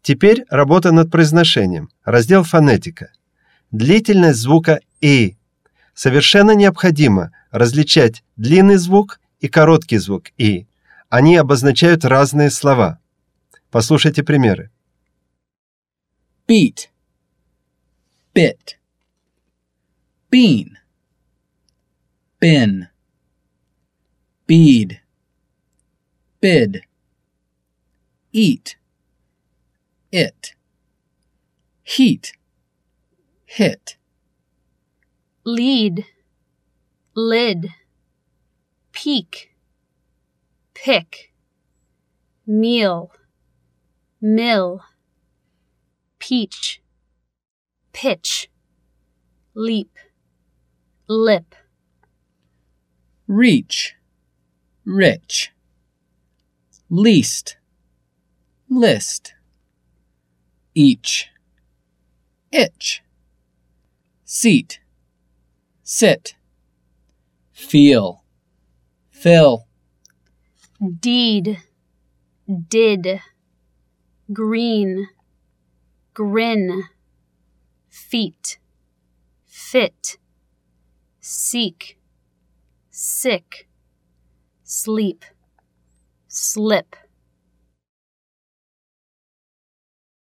Теперь работа над произношением. Раздел фонетика. Длительность звука «и». Совершенно необходимо различать длинный звук и короткий звук «и». Они обозначают разные слова. Послушайте примеры. Beat, bit, bean, bin, bead, bid, eat, it, heat, hit. Lead, lid, peak, pick, meal, mill, peach, pitch, leap, lip. Reach, rich, least, list, each, itch, seat, sit, feel, fill. Deed, did, green, grin, feet, fit, seek, sick, sleep, slip.